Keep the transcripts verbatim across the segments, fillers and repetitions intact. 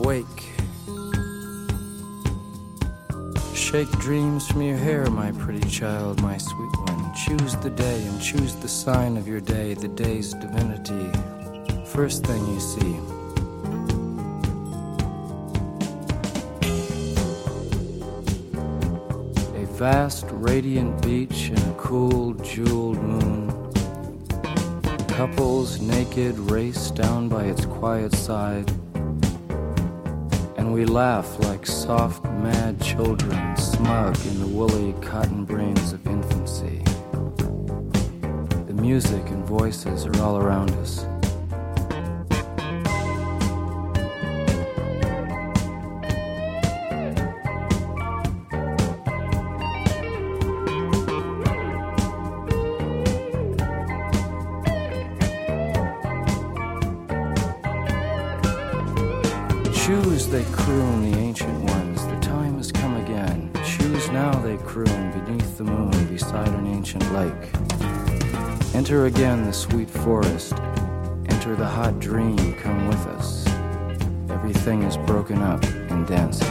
awake. Shake dreams from your hair, my pretty child, my sweet one. Choose the day and choose the sign of your day, the day's divinity. First thing you see. A vast, radiant beach and a cool, jeweled moon. Couples naked race down by its quiet side. And we laugh like soft, mad children, smug in the woolly cotton brains of infancy. The music and voices are all around us. Choose, they croon, the ancient ones, the time has come again. Choose now, they croon, beneath the moon, beside an ancient lake. Enter again the sweet forest, enter the hot dream, come with us. Everything is broken up in dances.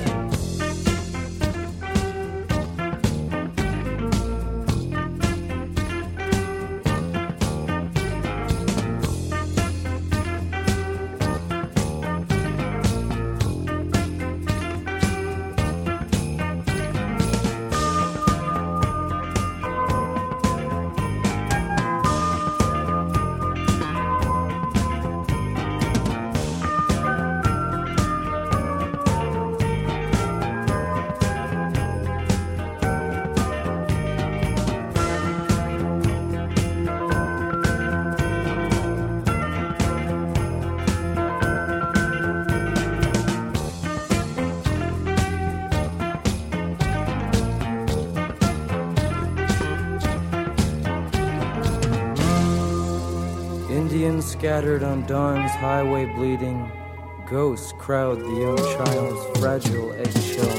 Indians scattered on dawn's highway bleeding, ghosts crowd the young child's fragile eggshell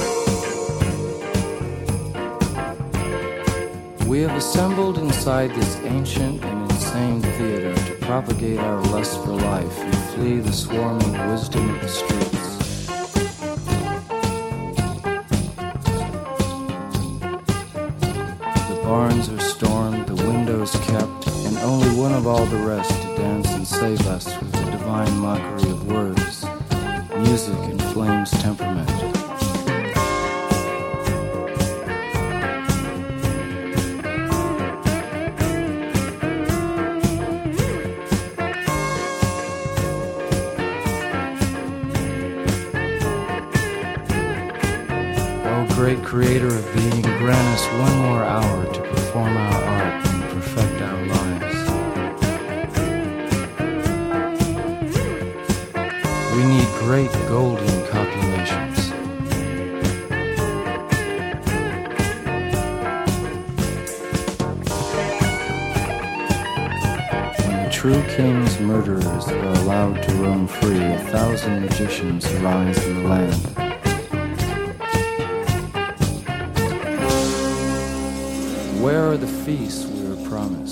mind. We have assembled inside this ancient and insane theater to propagate our lust for life and flee the swarming wisdom of the streets. The barns are stormed, the windows kept, and only one of all the rest to dance and save us with the divine mockery of words, music and flame's temperament. Oh, great creator of being, grant us one more hour to perform our art and perfect our lives. We need great golden copulations. When the true king's murderers are allowed to roam free, a thousand magicians arise in the land. Where are the feasts we were promised?